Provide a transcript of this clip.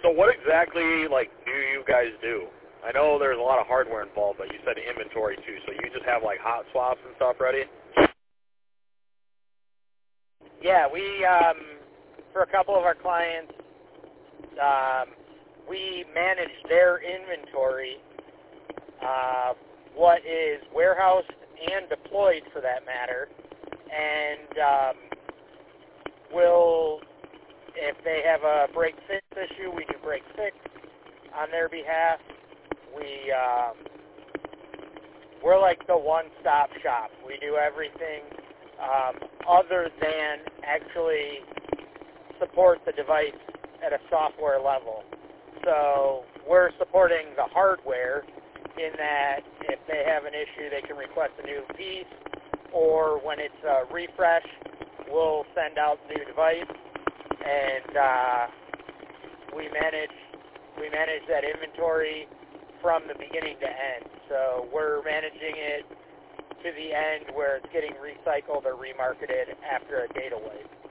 So what exactly, like, do you guys do? I know there's a lot of hardware involved, but you said inventory too, so you just have, like, hot swaps and stuff ready? Yeah, we, for a couple of our clients, we manage their inventory, what is warehoused and deployed for that matter, and we'll, if they have a break-fix issue, we do break-fix on their behalf. We're like the one-stop shop. We do everything other than actually support the device at a software level. So we're supporting the hardware in that if they have an issue, they can request a new piece, or when it's a refresh, we'll send out the new device, and we manage that inventory from the beginning to end. So we're managing it to the end where it's getting recycled or remarketed after a data wipe.